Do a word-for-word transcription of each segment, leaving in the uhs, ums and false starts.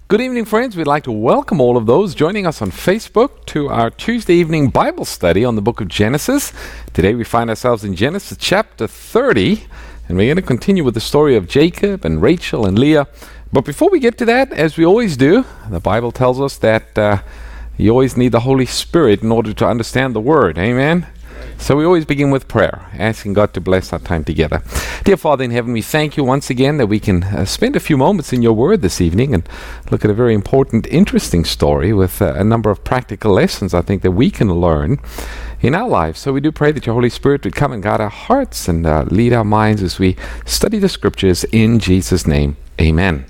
Good evening, friends. We'd like to welcome all of those joining us on Facebook to our Tuesday evening Bible study on the book of Genesis. Today we find ourselves in Genesis chapter thirty, and we're going to continue with the story of Jacob and Rachel and Leah. But before we get to that, as we always do, the Bible tells us that uh, you always need the Holy Spirit in order to understand the Word. Amen? So we always begin with prayer, asking God to bless our time together. Dear Father in heaven, we thank you once again that we can uh, spend a few moments in your word this evening and look at a very important, interesting story with uh, a number of practical lessons I think that we can learn in our lives. So we do pray that your Holy Spirit would come and guide our hearts and uh, lead our minds as we study the scriptures in Jesus' name. Amen.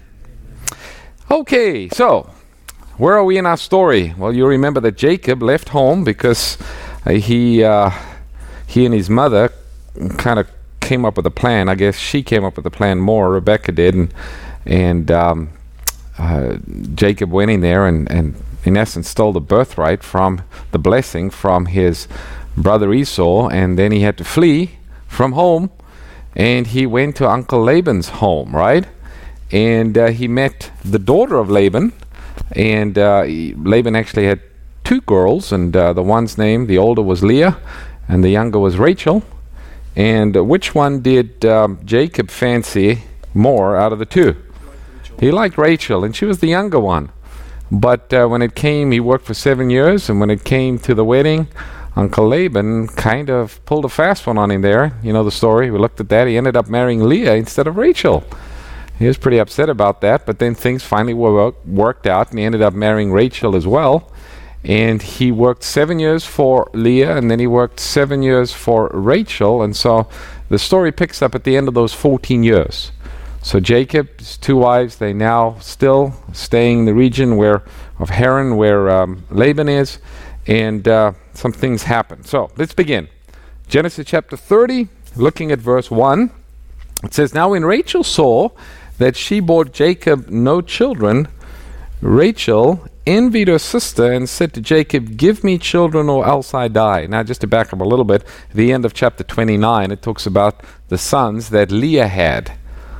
Okay, so where are we in our story? Well, you remember that Jacob left home because uh, he... Uh, He and his mother kind of came up with a plan. I guess she came up with a plan more. Rebecca did, and and um, uh, Jacob went in there and, and in essence stole the birthright from the blessing from his brother Esau, and then he had to flee from home, and he went to Uncle Laban's home, right? And uh, he met the daughter of Laban, and uh, he, Laban actually had two girls, and uh, the one's name, the older was Leah, and the younger was Rachel. And uh, which one did um, Jacob fancy more out of the two? He liked Rachel, and she was the younger one. But uh, when it came, he worked for seven years, and when it came to the wedding, Uncle Laban kind of pulled a fast one on him there. You know the story. We looked at that. He ended up marrying Leah instead of Rachel. He was pretty upset about that, but then things finally were worked out, and he ended up marrying Rachel as well. And he worked seven years for Leah, and then he worked seven years for Rachel. And so the story picks up at the end of those fourteen years. So Jacob's two wives, they now still staying in the region where of Haran, where um, Laban is, and uh, some things happen. So let's begin. Genesis chapter thirty, looking at verse one. It says, "Now when Rachel saw that she bore Jacob no children, Rachel envied her sister and said to Jacob, 'Give me children or else I die.'" Now just to back up a little bit, at the end of chapter twenty-nine, it talks about the sons that Leah had.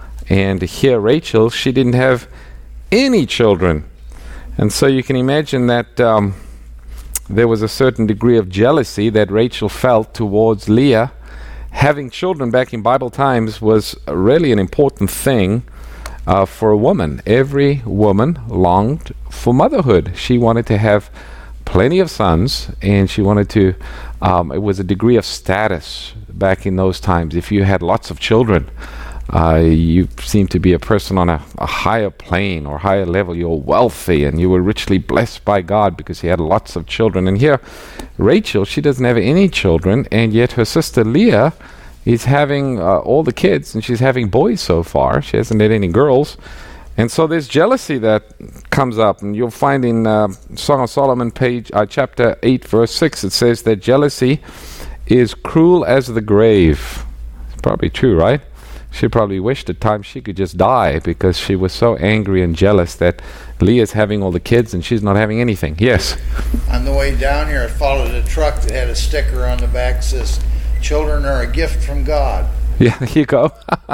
And here Rachel, she didn't have any children. And so you can imagine that um, there was a certain degree of jealousy that Rachel felt towards Leah. Having children back in Bible times was really an important thing Uh, for a woman. Every woman longed for motherhood. She wanted to have plenty of sons, and she wanted to, um, it was a degree of status back in those times. If you had lots of children, uh, you seemed to be a person on a, a higher plane or higher level. You were wealthy, and you were richly blessed by God because you had lots of children. And here, Rachel, she doesn't have any children, and yet her sister Leah He's having uh, all the kids, and she's having boys so far. She hasn't had any girls. And so there's jealousy that comes up. And you'll find in uh, Song of Solomon, page uh, chapter eight, verse six, it says that jealousy is cruel as the grave. It's probably true, right? She probably wished at times she could just die because she was so angry and jealous that Leah's having all the kids and she's not having anything. Yes? On the way down here, I followed a truck that had a sticker on the back that says, "Children are a gift from God." Yeah, there you go.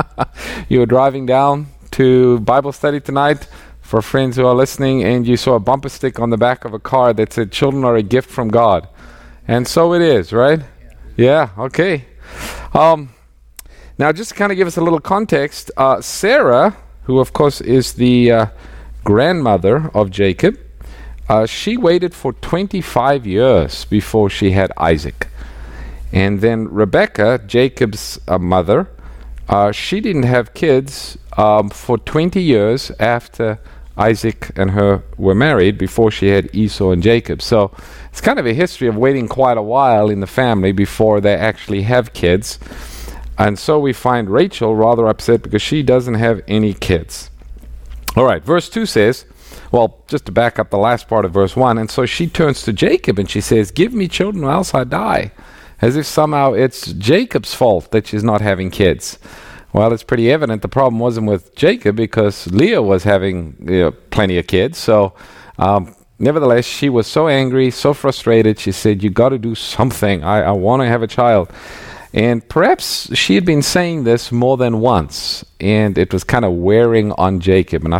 You were driving down to Bible study tonight for friends who are listening, and you saw a bumper stick on the back of a car that said, "Children are a gift from God." And so it is, right? Yeah, yeah, okay. Um, now, just to kind of give us a little context, uh, Sarah, who of course is the uh, grandmother of Jacob, uh, she waited for twenty-five years before she had Isaac. And then Rebecca, Jacob's uh, mother, uh, she didn't have kids um, for twenty years after Isaac and her were married, before she had Esau and Jacob. So it's kind of a history of waiting quite a while in the family before they actually have kids. And so we find Rachel rather upset because she doesn't have any kids. All right, verse two says, well, just to back up the last part of verse one, and so she turns to Jacob and she says, "Give me children or else I die." As if somehow it's Jacob's fault that she's not having kids. Well, it's pretty evident the problem wasn't with Jacob because Leah was having you know, plenty of kids. So, um, nevertheless, she was so angry, so frustrated, she said, "You got to do something. I, I want to have a child." And perhaps she had been saying this more than once, and it was kind of wearing on Jacob. And I think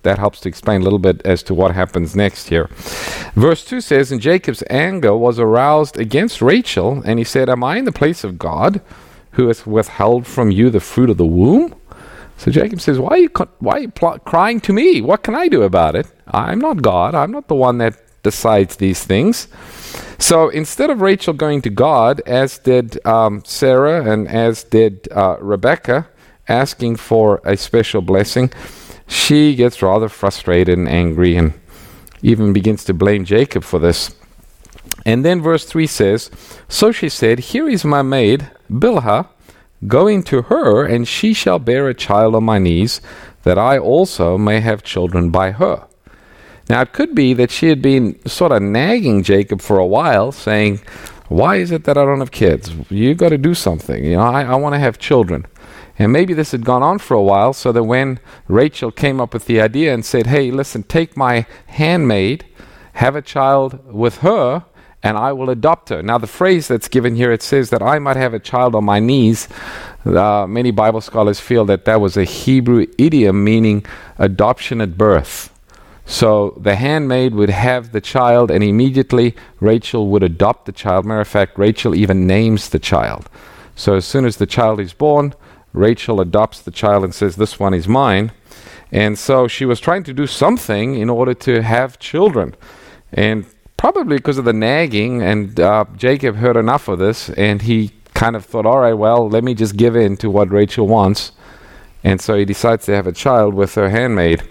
that helps to explain a little bit as to what happens next here. Verse two says, and Jacob's anger was aroused against Rachel, and he said, am I in the place of God, who has withheld from you the fruit of the womb? So Jacob says, why are you, co- why are you pl- crying to me? What can I do about it? I'm not God. I'm not the one that decides these things. So instead of Rachel going to God, as did um, Sarah and as did uh, Rebecca, asking for a special blessing, she gets rather frustrated and angry and even begins to blame Jacob for this. And then verse three says, so she said, here is my maid, Bilhah, go in to her, and she shall bear a child on my knees, that I also may have children by her. Now it could be that she had been sort of nagging Jacob for a while, saying, why is it that I don't have kids? You got to do something. You know, I, I want to have children. And maybe this had gone on for a while, so that when Rachel came up with the idea and said, hey, listen, take my handmaid, have a child with her, and I will adopt her. Now the phrase that's given here, it says that I might have a child on my knees. Uh, many Bible scholars feel that that was a Hebrew idiom meaning adoption at birth. So the handmaid would have the child, and immediately Rachel would adopt the child. Matter of fact, Rachel even names the child. So as soon as the child is born, Rachel adopts the child and says, this one is mine. And so she was trying to do something in order to have children. And probably because of the nagging, and uh, Jacob heard enough of this, and he kind of thought, all right, well, let me just give in to what Rachel wants. And so he decides to have a child with her handmaid.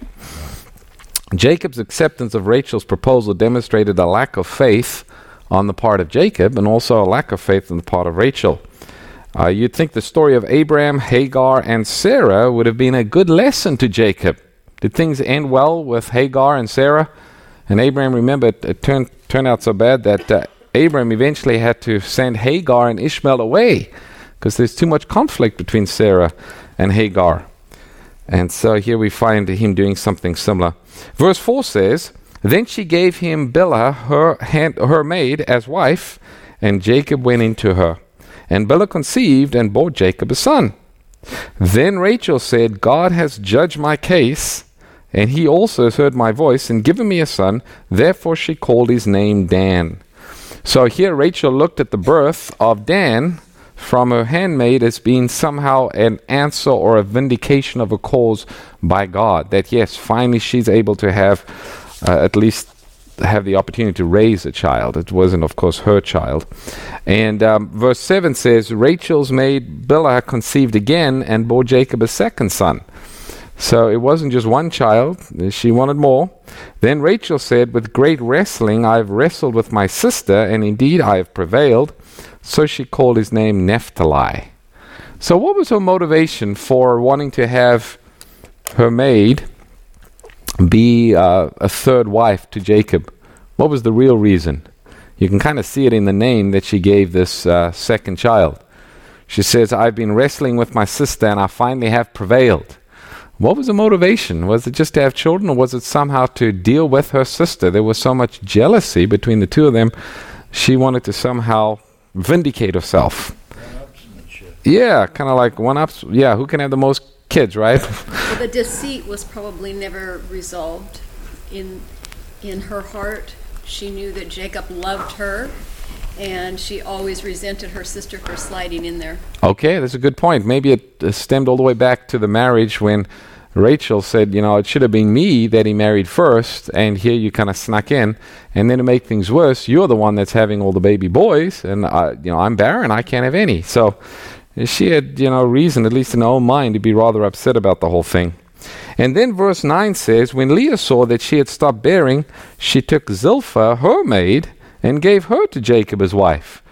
Jacob's acceptance of Rachel's proposal demonstrated a lack of faith on the part of Jacob, and also a lack of faith on the part of Rachel. Uh, you'd think the story of Abraham, Hagar, and Sarah would have been a good lesson to Jacob. Did things end well with Hagar and Sarah? And Abraham, remember, it, it turned, turned out so bad that uh, Abraham eventually had to send Hagar and Ishmael away because there's too much conflict between Sarah and Hagar. And so here we find him doing something similar. Verse four says, then she gave him Bilhah, her, hand, her maid, as wife, and Jacob went into her. And Bilhah conceived and bore Jacob a son. Then Rachel said, God has judged my case, and he also has heard my voice and given me a son. Therefore she called his name Dan. So here Rachel looked at the birth of Dan from her handmaid as being somehow an answer or a vindication of a cause by God. That yes, finally she's able to have uh, at least have the opportunity to raise a child. It wasn't, of course, her child. And um, verse seven says, Rachel's maid Bilhah conceived again and bore Jacob a second son. So it wasn't just one child, she wanted more. Then Rachel said, with great wrestling I have wrestled with my sister, and indeed I have prevailed. So she called his name Naphtali. So what was her motivation for wanting to have her maid be uh, a third wife to Jacob? What was the real reason? You can kind of see it in the name that she gave this uh, second child. She says, I've been wrestling with my sister and I finally have prevailed. What was the motivation? Was it just to have children, or was it somehow to deal with her sister? There was so much jealousy between the two of them. She wanted to somehow vindicate herself. Yeah, kind of like one-ups. Yeah, who can have the most kids, right? Well, the deceit was probably never resolved in in her heart. She knew that Jacob loved her, and she always resented her sister for sliding in there. Okay, that's a good point. Maybe it uh, stemmed all the way back to the marriage when Rachel said, you know, it should have been me that he married first, and here you kind of snuck in. And then to make things worse, you're the one that's having all the baby boys, and uh, you know, I'm barren, I can't have any. So she had, you know, reason, at least in her own mind, to be rather upset about the whole thing. And then verse nine says, when Leah saw that she had stopped bearing, she took Zilpah, her maid, and gave her to Jacob as wife.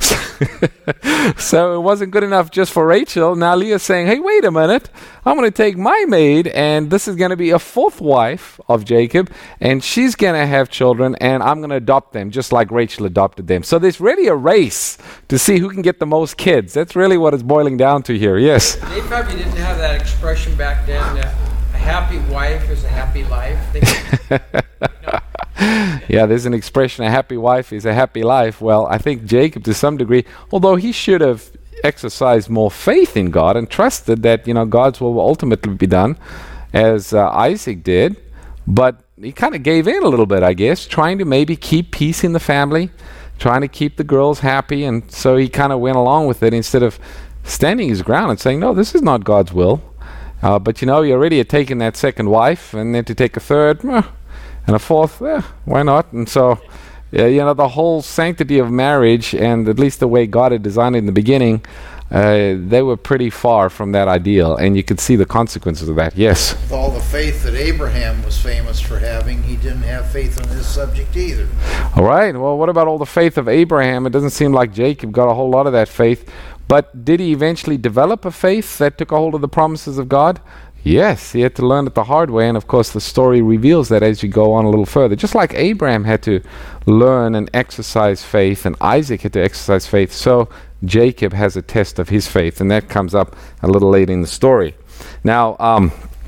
So it wasn't good enough just for Rachel. Now Leah's saying, hey, wait a minute. I'm going to take my maid, and this is going to be a fourth wife of Jacob, and she's going to have children, and I'm going to adopt them just like Rachel adopted them. So there's really a race to see who can get the most kids. That's really what it's boiling down to here. Yes? They probably didn't have that expression back then, that a happy wife is a happy life. They, no. Yeah, there's an expression, a happy wife is a happy life. Well, I think Jacob, to some degree, although he should have exercised more faith in God and trusted that, you know, God's will will ultimately be done, as uh, Isaac did, But he kind of gave in a little bit, I guess, trying to maybe keep peace in the family, trying to keep the girls happy, and so he kind of went along with it instead of standing his ground and saying, no, this is not God's will. Uh, but you know, you already had taken that second wife, and then to take a third, eh, and a fourth, eh, why not? And so, uh, you know, the whole sanctity of marriage, and at least the way God had designed it in the beginning, uh, they were pretty far from that ideal, and you could see the consequences of that. Yes? With all the faith that Abraham was famous for having, he didn't have faith on this subject either. All right, well, what about all the faith of Abraham? It doesn't seem like Jacob got a whole lot of that faith. But did he eventually develop a faith that took a hold of the promises of God? Yes, he had to learn it the hard way, and of course the story reveals that as you go on a little further. Just like Abraham had to learn and exercise faith, and Isaac had to exercise faith, so Jacob has a test of his faith, and that comes up a little later in the story. Now, um,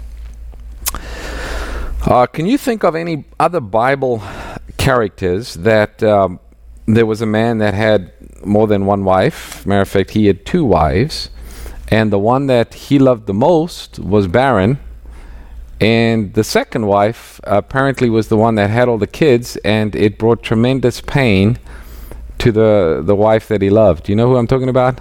uh, can you think of any other Bible characters that um, there was a man that had more than one wife? Matter of fact, he had two wives, and the one that he loved the most was barren, and the second wife apparently was the one that had all the kids, and it brought tremendous pain to the the wife that he loved. Do you know who I'm talking about?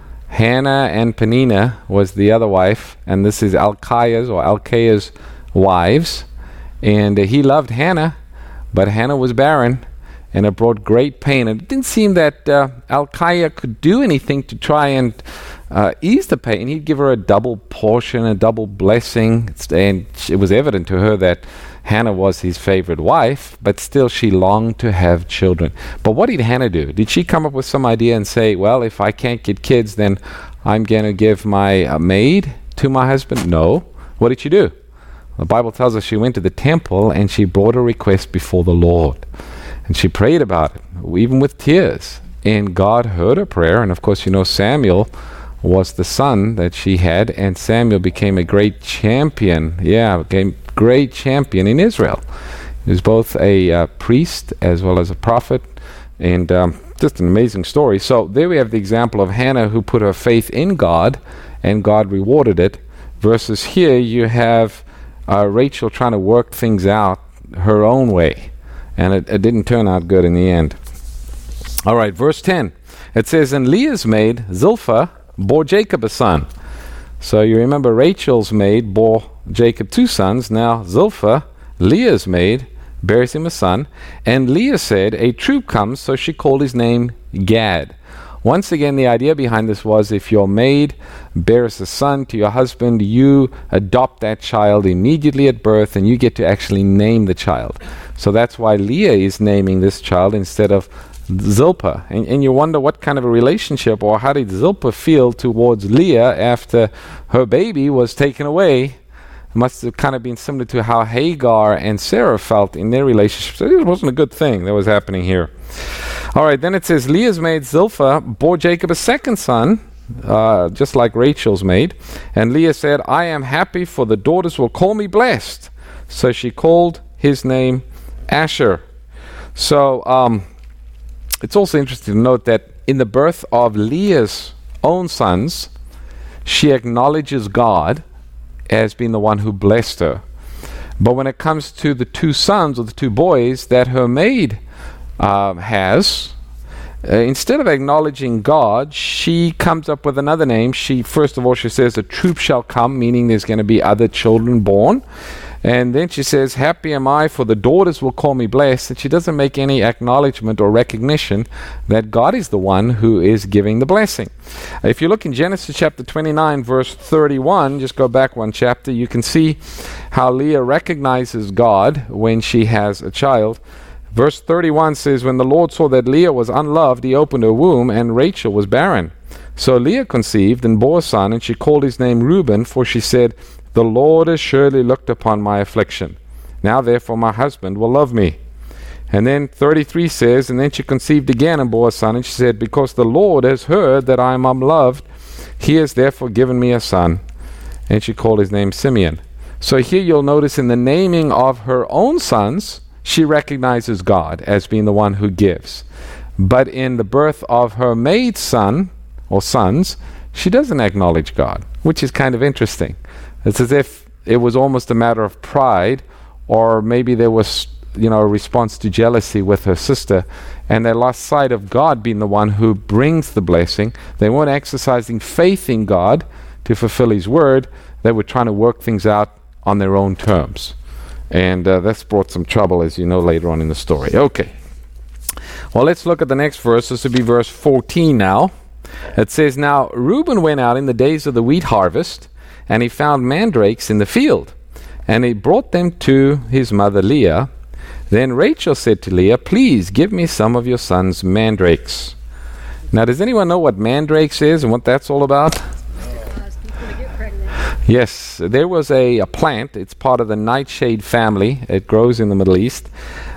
Hannah and Peninnah was the other wife, and this is Elkanah's or Elkanah's wives, and uh, he loved Hannah, but Hannah was barren, and it brought great pain. And it didn't seem that uh, Elkanah could do anything to try and uh, ease the pain. He'd give her a double portion, a double blessing, and it was evident to her that Hannah was his favorite wife, but still she longed to have children. But what did Hannah do? Did she come up with some idea and say, well, if I can't get kids, then I'm going to give my uh, maid to my husband? No. What did she do? The Bible tells us she went to the temple and she brought a request before the Lord. And she prayed about it, even with tears. And God heard her prayer. And of course, you know, Samuel was the son that she had. And Samuel became a great champion. Yeah, became great champion in Israel. He was both a uh, priest as well as a prophet. And um, just an amazing story. So there we have the example of Hannah who put her faith in God. And God rewarded it. Versus here you have uh, Rachel trying to work things out her own way. And it, it didn't turn out good in the end. All right, verse ten. It says, and Leah's maid, Zilpah, bore Jacob a son. So you remember Rachel's maid bore Jacob two sons. Now Zilpah, Leah's maid, bears him a son. And Leah said, a troop comes, so she called his name Gad. Once again, the idea behind this was if your maid bears a son to your husband, you adopt that child immediately at birth, and you get to actually name the child. So that's why Leah is naming this child instead of Zilpah. And, and you wonder what kind of a relationship, or how did Zilpah feel towards Leah after her baby was taken away? It must have kind of been similar to how Hagar and Sarah felt in their relationship. So it wasn't a good thing that was happening here. All right, then it says, Leah's maid Zilpah bore Jacob a second son, uh, just like Rachel's maid. And Leah said, I am happy, for the daughters will call me blessed. So she called his name Asher. So um, it's also interesting to note that in the birth of Leah's own sons, she acknowledges God as being the one who blessed her. But when it comes to the two sons, or the two boys that her maid uh, has, uh, instead of acknowledging God, she comes up with another name. She, first of all, she says, a troop shall come, meaning there's going to be other children born. And then she says, happy am I, for the daughters will call me blessed. And she doesn't make any acknowledgement or recognition that God is the one who is giving the blessing. If you look in Genesis chapter twenty-nine, verse thirty-one, just go back one chapter, you can see how Leah recognizes God when she has a child. Verse thirty-one says, when the Lord saw that Leah was unloved, he opened her womb, and Rachel was barren. So Leah conceived and bore a son, and she called his name Reuben, for she said, the Lord has surely looked upon my affliction. Now therefore my husband will love me. And then thirty-three says, and then she conceived again and bore a son, and she said, because the Lord has heard that I am unloved, he has therefore given me a son. And she called his name Simeon. So here you'll notice in the naming of her own sons, she recognizes God as being the one who gives. But in the birth of her maid's son, or sons, she doesn't acknowledge God, which is kind of interesting. It's as if it was almost a matter of pride, or maybe there was, you know, a response to jealousy with her sister, and they lost sight of God being the one who brings the blessing. They weren't exercising faith in God to fulfill His word. They were trying to work things out on their own terms. And uh, that's brought some trouble, as you know, later on in the story. Okay. Well, let's look at the next verse. This will be verse fourteen now. It says, "Now Reuben went out in the days of the wheat harvest, and he found mandrakes in the field, and he brought them to his mother Leah. Then Rachel said to Leah, 'Please give me some of your son's mandrakes.'" Now, does anyone know what mandrakes is and what that's all about? Cause people to get pregnant. Yes, there was a, a plant. It's part of the nightshade family. It grows in the Middle East.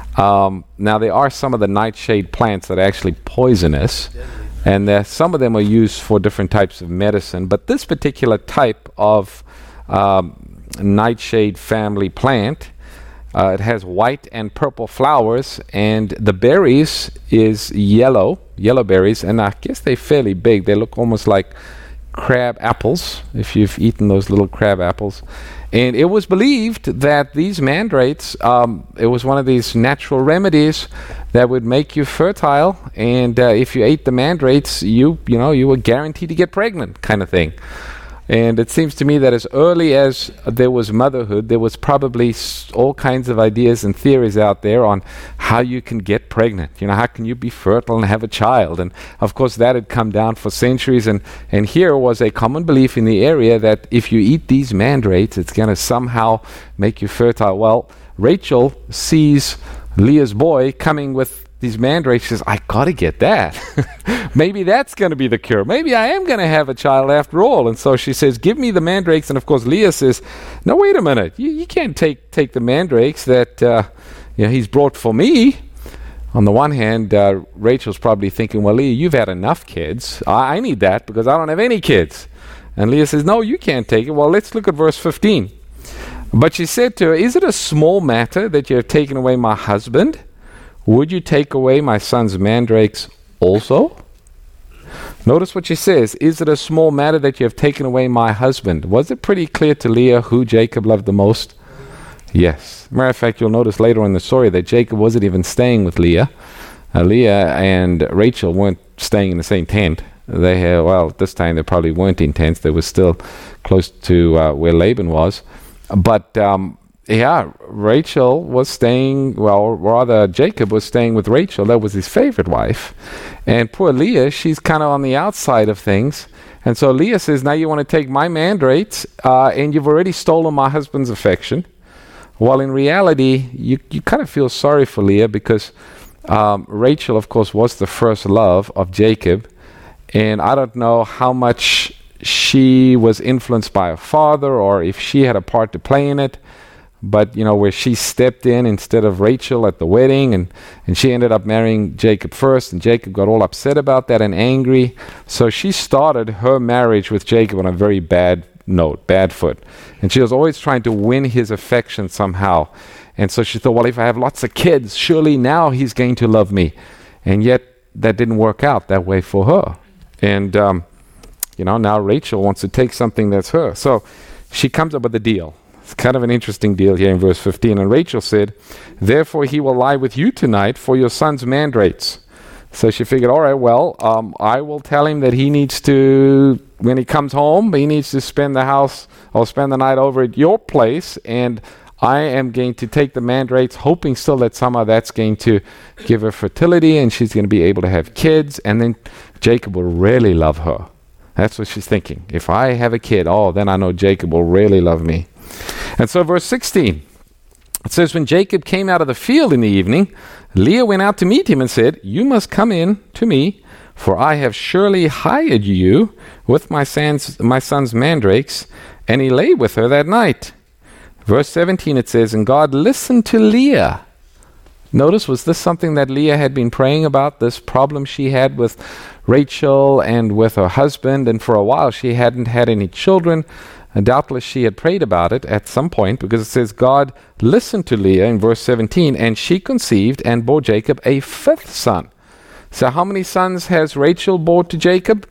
Um, now, there are some of the nightshade plants that are actually poisonous, and there, some of them are used for different types of medicine. But this particular type of um, nightshade family plant, uh, it has white and purple flowers, and the berries is yellow, yellow berries, and I guess they're fairly big. They look almost like crab apples, if you've eaten those little crab apples. And it was believed that these mandrakes, um, it was one of these natural remedies that would make you fertile, and uh, if you ate the mandrakes, you you know you were guaranteed to get pregnant, kind of thing. And it seems to me that as early as there was motherhood, there was probably s- all kinds of ideas and theories out there on how you can get pregnant. You know, how can you be fertile and have a child? And of course, that had come down for centuries. And, and here was a common belief in the area that if you eat these mandrakes, it's going to somehow make you fertile. Well, Rachel sees Leah's boy coming with these mandrakes. She says, I got to get that. Maybe that's going to be the cure. Maybe I am going to have a child after all. And so she says, give me the mandrakes. And of course, Leah says, no, wait a minute. You, you can't take take the mandrakes that uh, you know, he's brought for me. On the one hand, uh, Rachel's probably thinking, well, Leah, you've had enough kids. I, I need that because I don't have any kids. And Leah says, no, you can't take it. Well, let's look at verse fifteen. But she said to her, is it a small matter that you have taken away my husband? Would you take away my son's mandrakes also? Notice what she says. Is it a small matter that you have taken away my husband? Was it pretty clear to Leah who Jacob loved the most? Yes. Matter of fact, you'll notice later in the story that Jacob wasn't even staying with Leah. Uh, Leah and Rachel weren't staying in the same tent. They had, well, at this time they probably weren't in tents. They were still close to uh, where Laban was. But um, yeah, Rachel was staying, well, rather Jacob was staying with Rachel. That was his favorite wife. And poor Leah, she's kind of on the outside of things. And so Leah says, now you want to take my mandrakes, uh, and you've already stolen my husband's affection. Well, in reality, you, you kind of feel sorry for Leah because um, Rachel, of course, was the first love of Jacob. And I don't know how much she was influenced by her father or if she had a part to play in it. But, you know, where she stepped in instead of Rachel at the wedding, and, and she ended up marrying Jacob first, and Jacob got all upset about that and angry. So she started her marriage with Jacob on a very bad note, bad foot. And she was always trying to win his affection somehow. And so she thought, well, if I have lots of kids, surely now he's going to love me. And yet that didn't work out that way for her. And, um, you know, now Rachel wants to take something that's her. So she comes up with a deal. It's kind of an interesting deal here in verse fifteen. And Rachel said, therefore he will lie with you tonight for your son's mandrakes. So she figured, all right, well, um, I will tell him that he needs to, when he comes home, he needs to spend the house or spend the night over at your place. And I am going to take the mandrakes, hoping still that somehow that's going to give her fertility and she's going to be able to have kids. And then Jacob will really love her. That's what she's thinking. If I have a kid, oh, then I know Jacob will really love me. And so verse sixteen, it says, when Jacob came out of the field in the evening, Leah went out to meet him and said, you must come in to me, for I have surely hired you with my son's, my son's mandrakes. And he lay with her that night. Verse seventeen, it says, and God listened to Leah. Notice, was this something that Leah had been praying about, this problem she had with Rachel and with her husband? And for a while she hadn't had any children. And doubtless she had prayed about it at some point, because it says God listened to Leah in verse seventeen, and she conceived and bore Jacob a fifth son. So how many sons has Rachel bore to Jacob?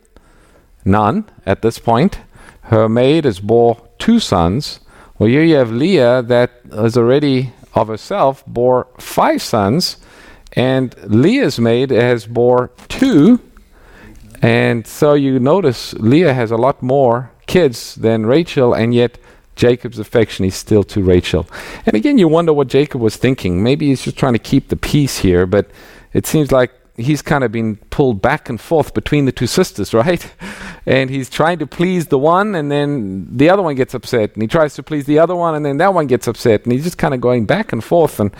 None at this point. Her maid has bore two sons. Well, here you have Leah that is already of herself bore five sons, and Leah's maid has bore two. And so you notice Leah has a lot more kids than Rachel, and yet Jacob's affection is still to Rachel. And again, you wonder what Jacob was thinking. Maybe he's just trying to keep the peace here, but it seems like he's kind of been pulled back and forth between the two sisters, right? And he's trying to please the one, and then the other one gets upset, and he tries to please the other one, and then that one gets upset, and he's just kind of going back and forth. And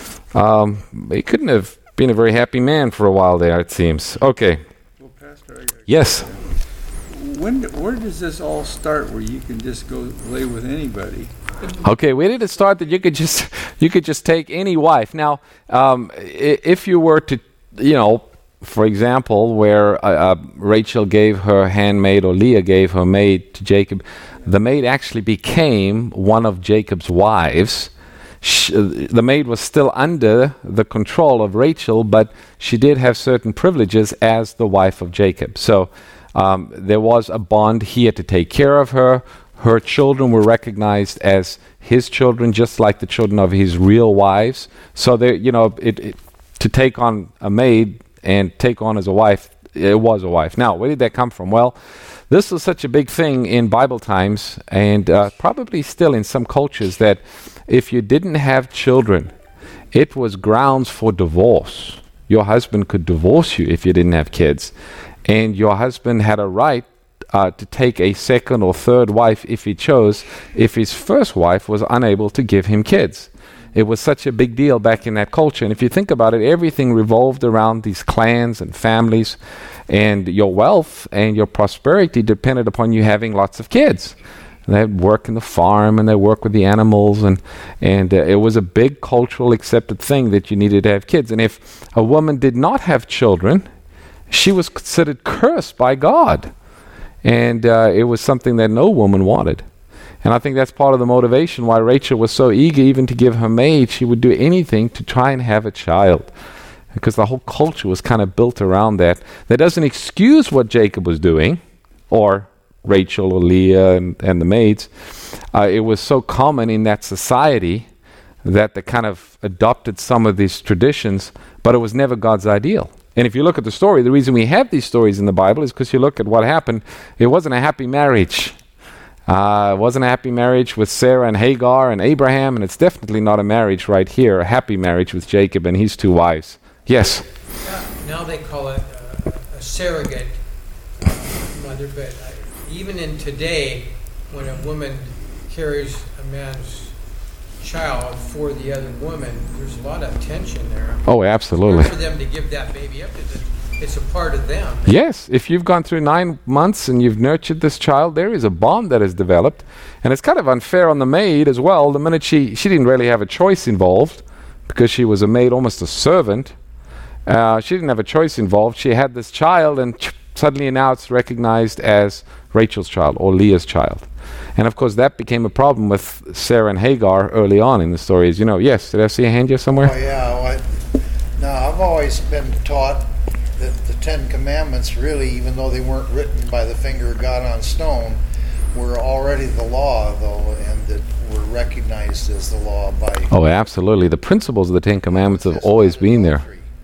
um, he couldn't have been a very happy man for a while there, it seems. Okay. Well, Pastor, I got a Yes. question. When, where does this all start where you can just go lay with anybody? Okay, where did it start that you could just you could just take any wife? Now, um, I- if you were to, you know, for example, where uh, uh, Rachel gave her handmaid or Leah gave her maid to Jacob, the maid actually became one of Jacob's wives. Sh- uh, the maid was still under the control of Rachel, but she did have certain privileges as the wife of Jacob. So um, there was a bond. He had to take care of her. Her children were recognized as his children, just like the children of his real wives. So there, you know, it, it, to take on a maid and take on as a wife, it was a wife. Now, where did that come from? Well, this was such a big thing in Bible times, and uh, probably still in some cultures, that if you didn't have children, it was grounds for divorce. Your husband could divorce you if you didn't have kids, and your husband had a right Uh, to take a second or third wife if he chose, if his first wife was unable to give him kids. It was such a big deal back in that culture. And if you think about it, everything revolved around these clans and families, and your wealth and your prosperity depended upon you having lots of kids. And they'd work in the farm, and they'd work with the animals, and, and uh, it was a big cultural accepted thing that you needed to have kids. And if a woman did not have children, she was considered cursed by God. And uh, it was something that no woman wanted. And I think that's part of the motivation why Rachel was so eager even to give her maid. She would do anything to try and have a child, because the whole culture was kind of built around that. That doesn't excuse what Jacob was doing, or Rachel or Leah and, and the maids. Uh, it was so common in that society that they kind of adopted some of these traditions, but it was never God's ideal. And if you look at the story, the reason we have these stories in the Bible is because you look at what happened. It wasn't a happy marriage. Uh, it wasn't a happy marriage with Sarah and Hagar and Abraham, and it's definitely not a marriage right here, a happy marriage with Jacob and his two wives. Yes? Now, now they call it uh, a surrogate mother, but uh, even in today, when a woman carries a man's child for the other woman, there's a lot of tension there. Oh, absolutely. It's hard for them to give that baby up. It's a, it's a part of them. Yes, if you've gone through nine months and you've nurtured this child, there is a bond that has developed. And it's kind of unfair on the maid as well. The minute she, she didn't really have a choice involved, because she was a maid, almost a servant. Uh, she didn't have a choice involved. She had this child, and suddenly now it's recognized as Rachel's child or Leah's child. And of course, that became a problem with Sarah and Hagar early on in the story. As you know, yes, did I see a hand here somewhere? Oh, yeah. Well, I, now, I've always been taught that the Ten Commandments, really, even though they weren't written by the finger of God on stone, were already the law, though, and that were recognized as the law by... Oh, absolutely. The principles of the Ten Commandments have always been there.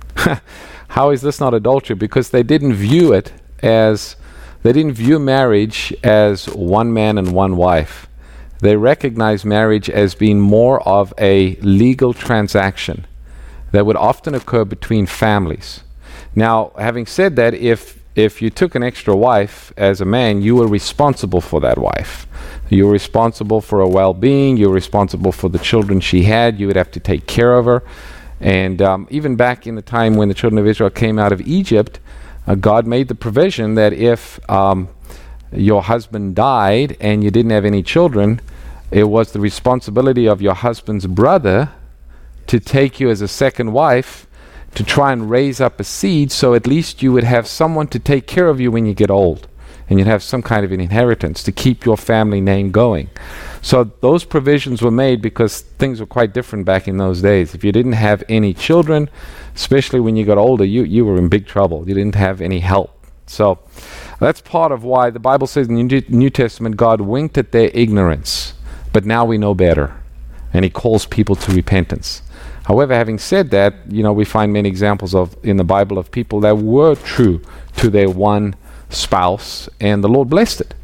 How is this not adultery? Because they didn't view it as... They didn't view marriage as one man and one wife. They recognized marriage as being more of a legal transaction that would often occur between families. Now, having said that, if if you took an extra wife as a man, you were responsible for that wife. You were responsible for her well-being. You were responsible for the children she had. You would have to take care of her. And um, even back in the time when the children of Israel came out of Egypt, Uh, God made the provision that if um, your husband died and you didn't have any children, it was the responsibility of your husband's brother to take you as a second wife to try and raise up a seed, so at least you would have someone to take care of you when you get old, and you'd have some kind of an inheritance to keep your family name going. So those provisions were made because things were quite different back in those days. If you didn't have any children, especially when you got older, you, you were in big trouble. You didn't have any help. So that's part of why the Bible says in the New Testament, God winked at their ignorance, but now we know better. and he calls people to repentance. However, having said that, you know, we find many examples of in the Bible of people that were true to their one spouse, and the Lord blessed it.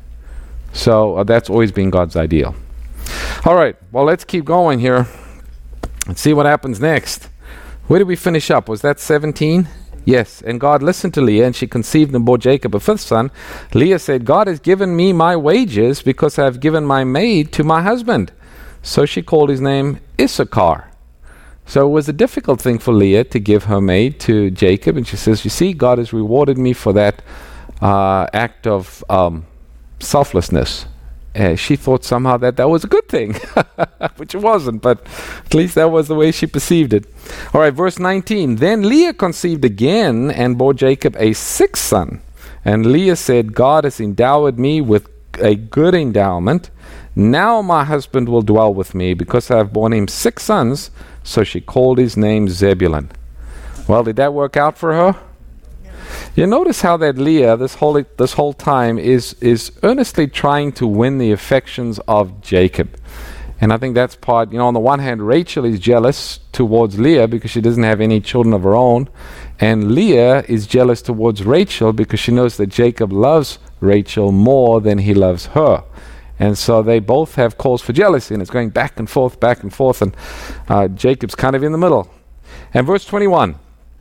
So uh, that's always been God's ideal. All right, well, let's keep going here and see what happens next. Where did we finish up? Was that seventeen? Yes. And God listened to Leah, and she conceived and bore Jacob a fifth son. Leah said, God has given me my wages because I have given my maid to my husband. So she called his name Issachar. So it was a difficult thing for Leah to give her maid to Jacob. And she says, you see, God has rewarded me for that uh, act of um, selflessness. Uh, she thought somehow that that was a good thing, which it wasn't, but at least that was the way she perceived it. All right, verse nineteen. Then Leah conceived again and bore Jacob a sixth son. And Leah said, God has endowed me with a good endowment. Now my husband will dwell with me because I have borne him six sons. So she called his name Zebulun. Well, did that work out for her? You notice how that Leah, this whole this whole time, is is earnestly trying to win the affections of Jacob. And I think that's part, you know, on the one hand, Rachel is jealous towards Leah because she doesn't have any children of her own. And Leah is jealous towards Rachel because she knows that Jacob loves Rachel more than he loves her. And so they both have cause for jealousy, and it's going back and forth, back and forth, and uh, Jacob's kind of in the middle. And verse twenty-one,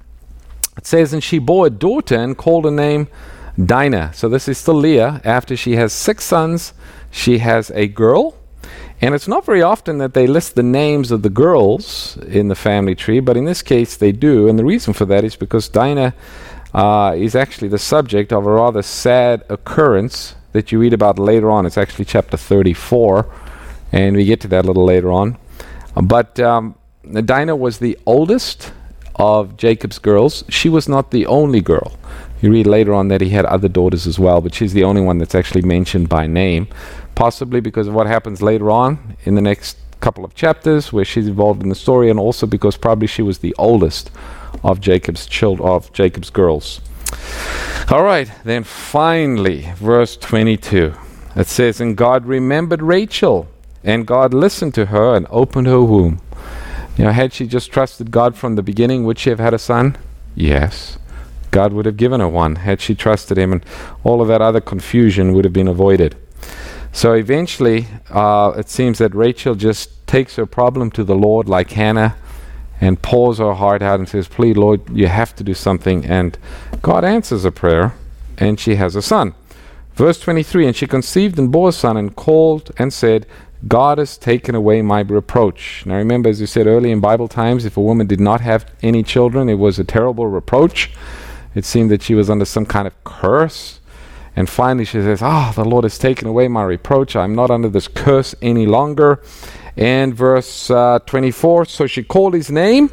it says, and she bore a daughter and called her name Dinah. So this is still Leah. After she has six sons, she has a girl. And it's not very often that they list the names of the girls in the family tree, but in this case they do. And the reason for that is because Dinah uh, is actually the subject of a rather sad occurrence that you read about later on. It's actually chapter thirty-four, and we get to that a little later on. Uh, but um, Dinah was the oldest of Jacob's girls. She was not the only girl. You read later on that he had other daughters as well, but she's the only one that's actually mentioned by name, possibly because of what happens later on in the next couple of chapters where she's involved in the story, and also because probably she was the oldest of Jacob's child of Jacob's girls. All right, then finally, verse twenty-two. It says, and God remembered Rachel, and God listened to her and opened her womb. You know, had she just trusted God from the beginning, would she have had a son? Yes. God would have given her one had she trusted him, and all of that other confusion would have been avoided. So eventually, uh, it seems that Rachel just takes her problem to the Lord like Hannah and pours her heart out and says, please, Lord, you have to do something. And God answers her prayer, and she has a son. Verse twenty-three, and she conceived and bore a son and called and said, God has taken away my reproach. Now remember, as you said earlier in Bible times, if a woman did not have any children, it was a terrible reproach. It seemed that she was under some kind of curse. And finally she says, ah, oh, the Lord has taken away my reproach. I'm not under this curse any longer. And verse uh, twenty-four, so she called his name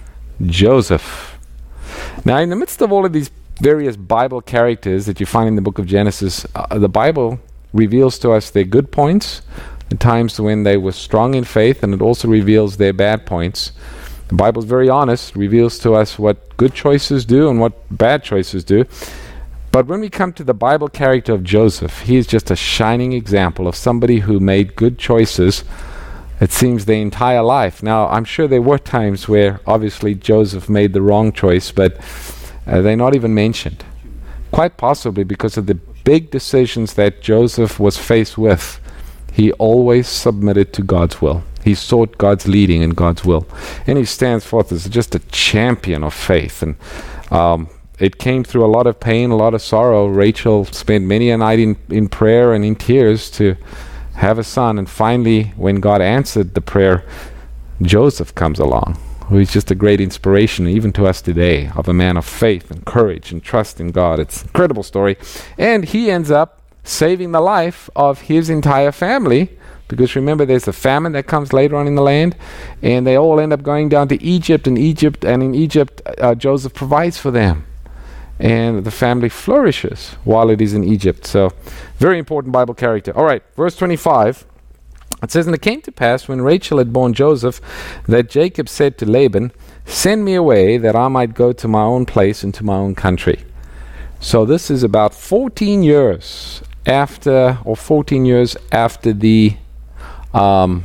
Joseph. Now in the midst of all of these various Bible characters that you find in the book of Genesis, uh, the Bible reveals to us their good points, the times when they were strong in faith, and it also reveals their bad points. The Bible is very honest, reveals to us what good choices do and what bad choices do. But when we come to the Bible character of Joseph, he is just a shining example of somebody who made good choices, it seems, their entire life. Now, I'm sure there were times where obviously Joseph made the wrong choice, but uh, they're not even mentioned. Quite possibly because of the big decisions that Joseph was faced with. He always submitted to God's will. He sought God's leading and God's will. And he stands forth as just a champion of faith. And um, it came through a lot of pain, a lot of sorrow. Rachel spent many a night in, in prayer and in tears to have a son. And finally, when God answered the prayer, Joseph comes along, who is just a great inspiration, even to us today, of a man of faith and courage and trust in God. It's an incredible story. And he ends up saving the life of his entire family, because remember, there's a famine that comes later on in the land, and they all end up going down to Egypt, and Egypt, and in Egypt, uh, Joseph provides for them, and the family flourishes while it is in Egypt. So, very important Bible character. All right, verse twenty-five. It says, and it came to pass when Rachel had borne Joseph, that Jacob said to Laban, send me away, that I might go to my own place and to my own country. So this is about fourteen years after, or fourteen years after the um,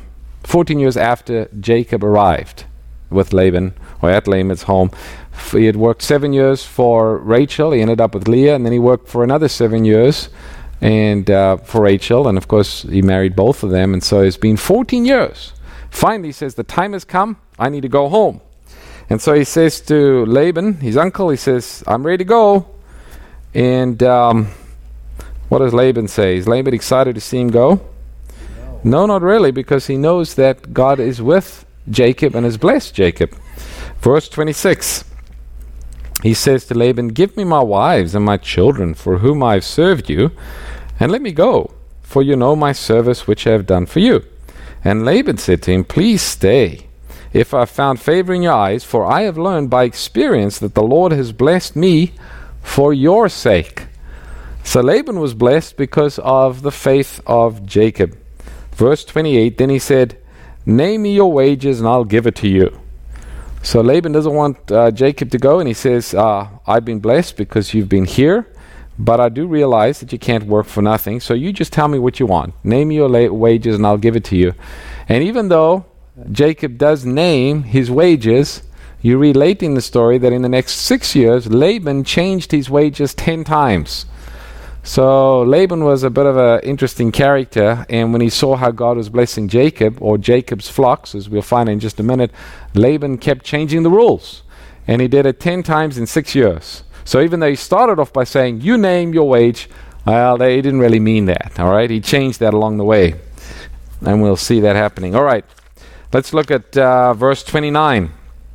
fourteen years after Jacob arrived with Laban, or at Laban's home. F- He had worked seven years for Rachel. He ended up with Leah, and then he worked for another seven years and uh, for Rachel, and of course he married both of them, and so it's been fourteen years. Finally, he says, the time has come, I need to go home. And so he says to Laban, his uncle, he says, I'm ready to go. And um, what does Laban say? Is Laban excited to see him go? No. No, not really, because he knows that God is with Jacob and has blessed Jacob. Verse twenty-six, he says to Laban, give me my wives and my children for whom I have served you, and let me go, for you know my service which I have done for you. And Laban said to him, please stay, if I have found favor in your eyes, for I have learned by experience that the Lord has blessed me for your sake. So Laban was blessed because of the faith of Jacob. Verse twenty-eight, then he said, name me your wages and I'll give it to you. So Laban doesn't want uh, Jacob to go, and he says, uh, I've been blessed because you've been here, but I do realize that you can't work for nothing, so you just tell me what you want. Name your la- wages and I'll give it to you. And even though Jacob does name his wages, you read late in the story that in the next six years, Laban changed his wages ten times. So Laban was a bit of an interesting character, and when he saw how God was blessing Jacob, or Jacob's flocks, as we'll find in just a minute, Laban kept changing the rules, and he did it ten times in six years. So even though he started off by saying, you name your wage, well, they didn't really mean that, all right? He changed that along the way, and we'll see that happening. All right, let's look at uh, verse twenty-nine.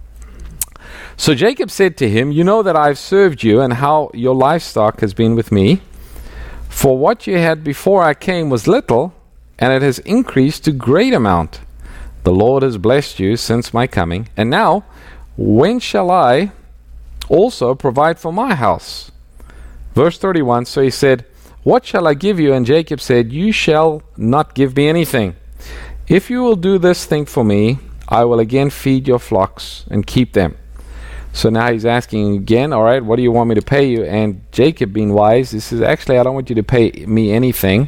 So Jacob said to him, you know that I've served you, and how your livestock has been with me. For what you had before I came was little, and it has increased to great amount. The Lord has blessed you since my coming. And now, when shall I also provide for my house? Verse thirty-one, so he said, what shall I give you? And Jacob said, you shall not give me anything. If you will do this thing for me, I will again feed your flocks and keep them. So now he's asking again, all right, what do you want me to pay you? And Jacob, being wise, he says, actually, I don't want you to pay me anything.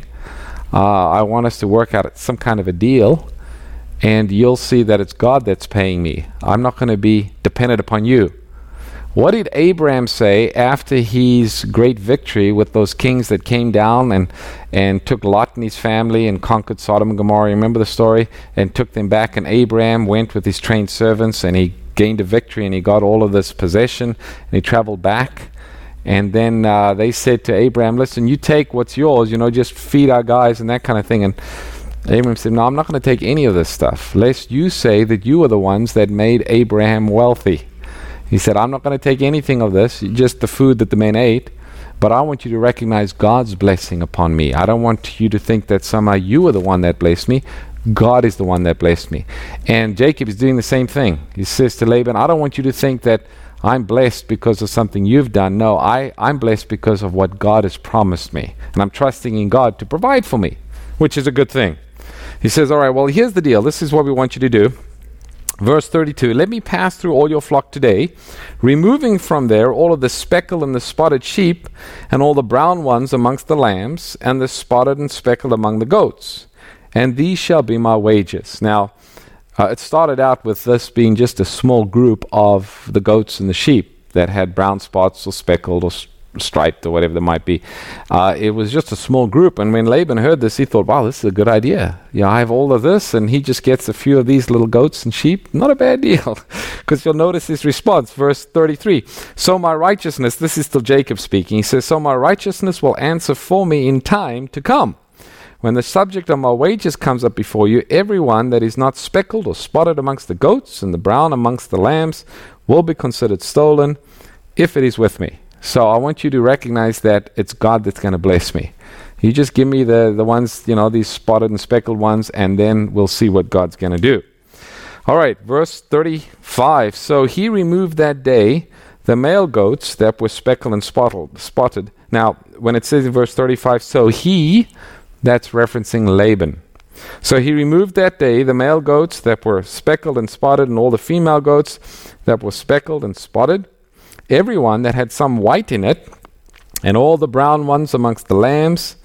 Uh, I want us to work out some kind of a deal, and you'll see that it's God that's paying me. I'm not going to be dependent upon you. What did Abraham say after his great victory with those kings that came down and, and took Lot and his family and conquered Sodom and Gomorrah? Remember the story? And took them back, and Abraham went with his trained servants, and he gained a victory, and he got all of this possession, and he traveled back. And then uh, they said to Abraham, listen, you take what's yours, you know, just feed our guys and that kind of thing. And Abraham said, no, I'm not going to take any of this stuff, lest you say that you are the ones that made Abraham wealthy. He said, I'm not going to take anything of this, just the food that the men ate, but I want you to recognize God's blessing upon me. I don't want you to think that somehow you are the one that blessed me. God is the one that blessed me. And Jacob is doing the same thing. He says to Laban, I don't want you to think that I'm blessed because of something you've done. No, I, I'm blessed because of what God has promised me. And I'm trusting in God to provide for me, which is a good thing. He says, all right, well, here's the deal. This is what we want you to do. Verse thirty-two, let me pass through all your flock today, removing from there all of the speckled and the spotted sheep, and all the brown ones amongst the lambs, and the spotted and speckled among the goats. And these shall be my wages. Now, uh, it started out with this being just a small group of the goats and the sheep that had brown spots or speckled or s- striped or whatever there might be. Uh, it was just a small group. And when Laban heard this, he thought, wow, this is a good idea. You know, I have all of this, and he just gets a few of these little goats and sheep. Not a bad deal. Because you'll notice his response, verse thirty-three. So my righteousness, this is still Jacob speaking. He says, so my righteousness will answer for me in time to come. When the subject of my wages comes up before you, everyone that is not speckled or spotted amongst the goats and the brown amongst the lambs will be considered stolen if it is with me. So I want you to recognize that it's God that's going to bless me. You just give me the, the ones, you know, these spotted and speckled ones, and then we'll see what God's going to do. All right, verse thirty-five. So he removed that day the male goats that were speckled and spotted. spotted. Now, when it says in verse thirty-five, so he... that's referencing Laban. So he removed that day the male goats that were speckled and spotted, and all the female goats that were speckled and spotted, everyone that had some white in it, and all the brown ones amongst the lambs,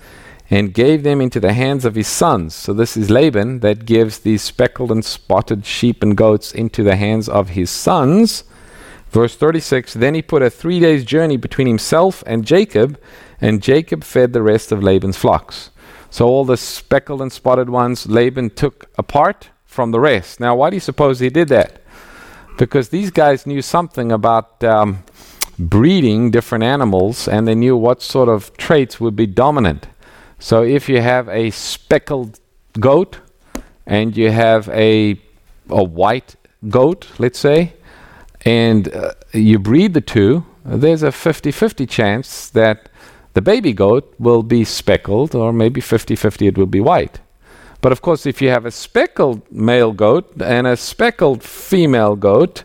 and gave them into the hands of his sons. So this is Laban that gives these speckled and spotted sheep and goats into the hands of his sons. Verse thirty-six, then he put a three days journey between himself and Jacob, and Jacob fed the rest of Laban's flocks. So all the speckled and spotted ones Laban took apart from the rest. Now why do you suppose he did that? Because these guys knew something about um, breeding different animals, and they knew what sort of traits would be dominant. So if you have a speckled goat and you have a a white goat, let's say, and uh, you breed the two, there's a fifty-fifty chance that the baby goat will be speckled, or maybe fifty-fifty it will be white. But of course, if you have a speckled male goat and a speckled female goat,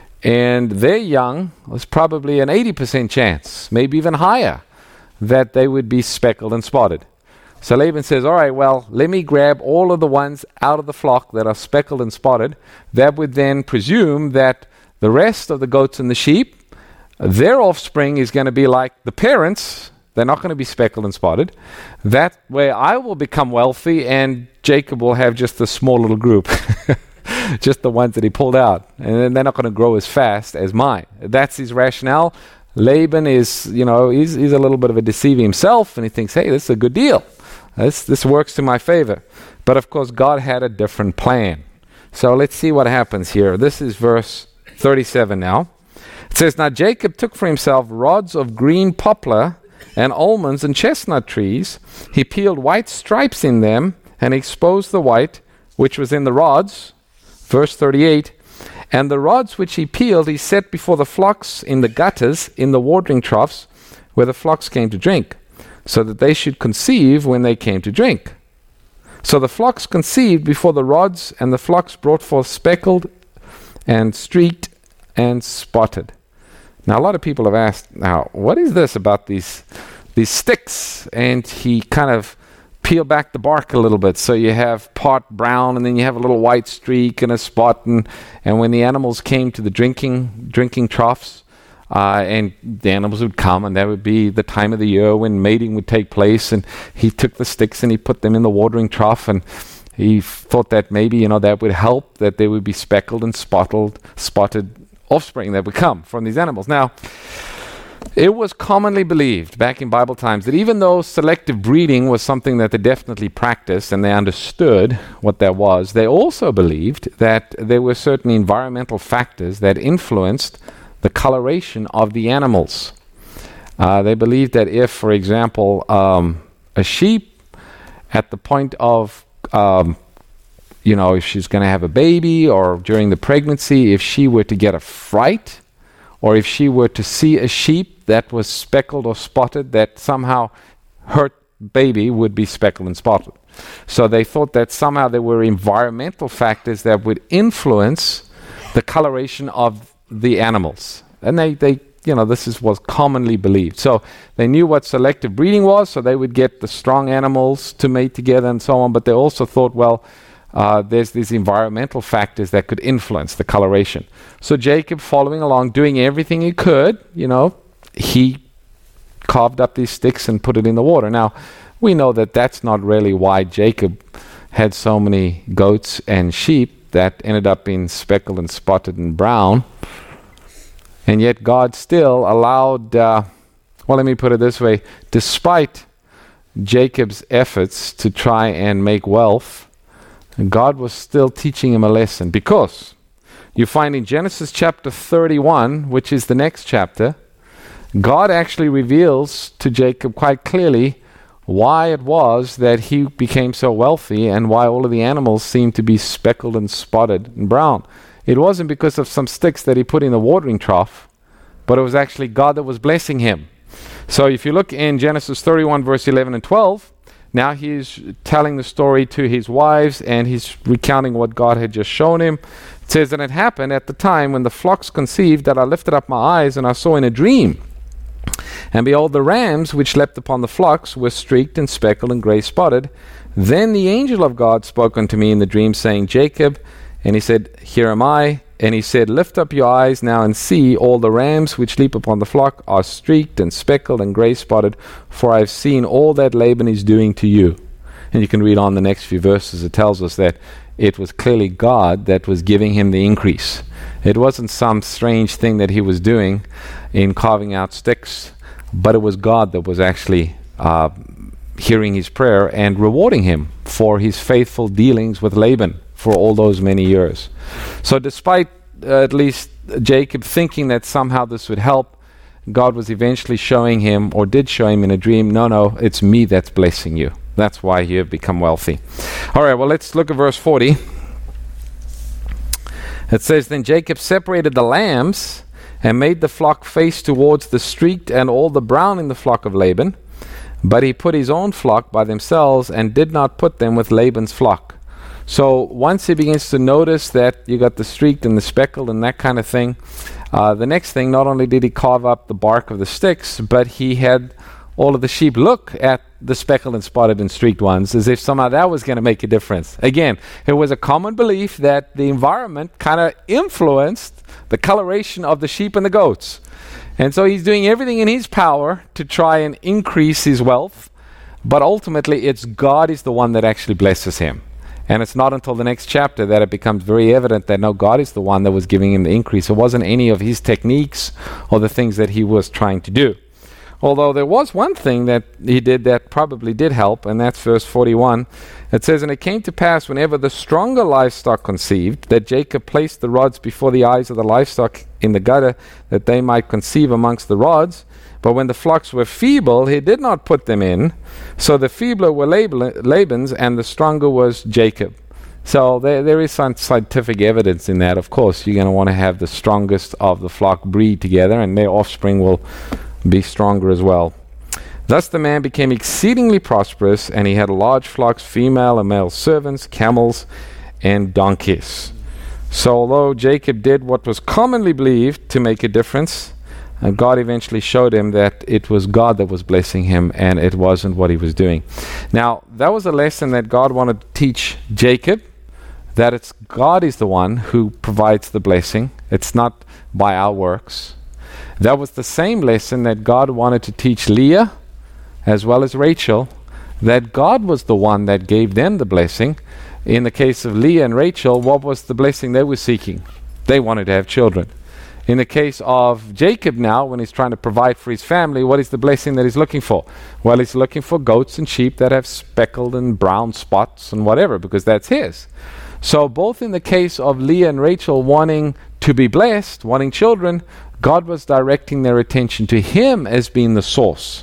and they're young, there's probably an eighty percent chance, maybe even higher, that they would be speckled and spotted. So Laban says, all right, well, let me grab all of the ones out of the flock that are speckled and spotted. That would then presume that the rest of the goats and the sheep, their offspring is going to be like the parents. They're not going to be speckled and spotted. That way I will become wealthy and Jacob will have just a small little group. Just the ones that he pulled out. And then they're not going to grow as fast as mine. That's his rationale. Laban is, you know, he's, he's a little bit of a deceiver himself, and he thinks, hey, this is a good deal. This, this works to my favor. But of course, God had a different plan. So let's see what happens here. This is verse thirty-seven now. It says, now Jacob took for himself rods of green poplar and almonds and chestnut trees. He peeled white stripes in them and exposed the white which was in the rods. Verse thirty-eight, and the rods which he peeled he set before the flocks in the gutters, in the watering troughs, where the flocks came to drink, so that they should conceive when they came to drink. So the flocks conceived before the rods, and the flocks brought forth speckled and streaked and spotted. Now a lot of people have asked, now what is this about these these sticks? And he kind of peeled back the bark a little bit, so you have part brown and then you have a little white streak and a spot, and, and when the animals came to the drinking drinking troughs, uh, and the animals would come, and that would be the time of the year when mating would take place, and he took the sticks and he put them in the watering trough, and he thought that maybe, you know, that would help, that there would be speckled and spotted, spotted offspring that would come from these animals. Now, it was commonly believed back in Bible times that even though selective breeding was something that they definitely practiced and they understood what that was, they also believed that there were certain environmental factors that influenced the coloration of the animals. Uh, they believed that if, for example, um, a sheep at the point of um, you know, if she's going to have a baby, or during the pregnancy, if she were to get a fright, or if she were to see a sheep that was speckled or spotted, that somehow her baby would be speckled and spotted. So they thought that somehow there were environmental factors that would influence the coloration of the animals. And they, they you know, this is was commonly believed. So they knew what selective breeding was, so they would get the strong animals to mate together and so on, but they also thought, well, Uh, there's these environmental factors that could influence the coloration. So Jacob, following along, doing everything he could, you know, he carved up these sticks and put it in the water. Now, we know that that's not really why Jacob had so many goats and sheep that ended up being speckled and spotted and brown. And yet God still allowed, uh, well, let me put it this way, despite Jacob's efforts to try and make wealth, God was still teaching him a lesson, because you find in Genesis chapter thirty-one, which is the next chapter, God actually reveals to Jacob quite clearly why it was that he became so wealthy and why all of the animals seemed to be speckled and spotted and brown. It wasn't because of some sticks that he put in the watering trough, but it was actually God that was blessing him. So if you look in Genesis thirty-one, verse eleven and twelve, now he's telling the story to his wives, and he's recounting what God had just shown him. It says, and it happened at the time when the flocks conceived that I lifted up my eyes, and I saw in a dream. And behold, the rams which leapt upon the flocks were streaked and speckled and grey spotted. Then the angel of God spoke unto me in the dream, saying, Jacob. And he said, Here am I. And he said, Lift up your eyes now and see, all the rams which leap upon the flock are streaked and speckled and grey spotted, for I have seen all that Laban is doing to you. And you can read on the next few verses. It tells us that it was clearly God that was giving him the increase. It wasn't some strange thing that he was doing in carving out sticks, but it was God that was actually uh, hearing his prayer and rewarding him for his faithful dealings with Laban for all those many years. So despite uh, at least Jacob thinking that somehow this would help, God was eventually showing him, or did show him in a dream, no, no, it's me that's blessing you. That's why you have become wealthy. All right, well, let's look at verse forty. It says, Then Jacob separated the lambs and made the flock face towards the streaked and all the brown in the flock of Laban. But he put his own flock by themselves and did not put them with Laban's flock. So once he begins to notice that you got the streaked and the speckled and that kind of thing, uh, the next thing, not only did he carve up the bark of the sticks, but he had all of the sheep look at the speckled and spotted and streaked ones as if somehow that was going to make a difference. Again, it was a common belief that the environment kind of influenced the coloration of the sheep and the goats. And so he's doing everything in his power to try and increase his wealth, but ultimately it's God is the one that actually blesses him. And it's not until the next chapter that it becomes very evident that no, God is the one that was giving him the increase. It wasn't any of his techniques or the things that he was trying to do. Although there was one thing that he did that probably did help, and that's verse forty-one. It says, And it came to pass whenever the stronger livestock conceived, that Jacob placed the rods before the eyes of the livestock in the gutter, that they might conceive amongst the rods. But when the flocks were feeble, he did not put them in. So the feebler were Laban's, and the stronger was Jacob. So there, there is some scientific evidence in that. Of course, you're going to want to have the strongest of the flock breed together, and their offspring will be stronger as well. Thus the man became exceedingly prosperous, and he had large flocks, female and male servants, camels, and donkeys. So although Jacob did what was commonly believed to make a difference, and God eventually showed him that it was God that was blessing him and it wasn't what he was doing. Now, that was a lesson that God wanted to teach Jacob, that it's God is the one who provides the blessing. It's not by our works. That was the same lesson that God wanted to teach Leah as well as Rachel, that God was the one that gave them the blessing. In the case of Leah and Rachel, what was the blessing they were seeking? They wanted to have children. In the case of Jacob now, when he's trying to provide for his family, what is the blessing that he's looking for? Well, he's looking for goats and sheep that have speckled and brown spots and whatever, because that's his. So both in the case of Leah and Rachel wanting to be blessed, wanting children, God was directing their attention to him as being the source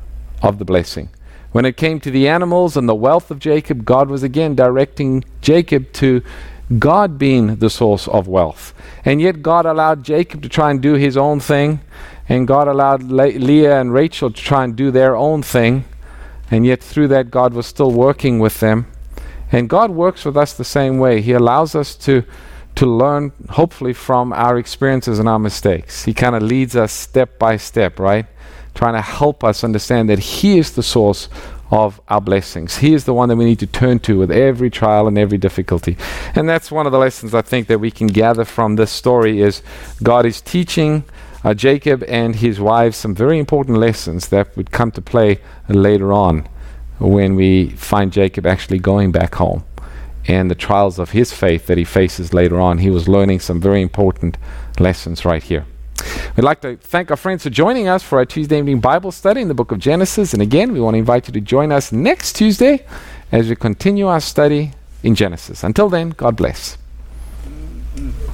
of the blessing. When it came to the animals and the wealth of Jacob, God was again directing Jacob to God being the source of wealth. And yet God allowed Jacob to try and do his own thing, and God allowed Le- Leah and Rachel to try and do their own thing, and yet through that God was still working with them. And God works with us the same way. He allows us to to learn, hopefully, from our experiences and our mistakes. He kind of leads us step by step, right? Trying to help us understand that He is the source of our blessings. He is the one that we need to turn to with every trial and every difficulty. And that's one of the lessons I think that we can gather from this story is God is teaching uh, Jacob and his wife some very important lessons that would come to play later on when we find Jacob actually going back home. And the trials of his faith that he faces later on, he was learning some very important lessons right here. We'd like to thank our friends for joining us for our Tuesday evening Bible study in the book of Genesis. And again, we want to invite you to join us next Tuesday as we continue our study in Genesis. Until then, God bless.